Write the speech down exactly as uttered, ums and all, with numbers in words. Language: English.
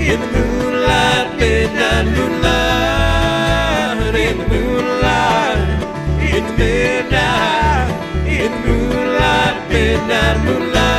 In the moonlight, midnight moonlight, in the moonlight, in the midnight, in the moonlight, midnight moonlight.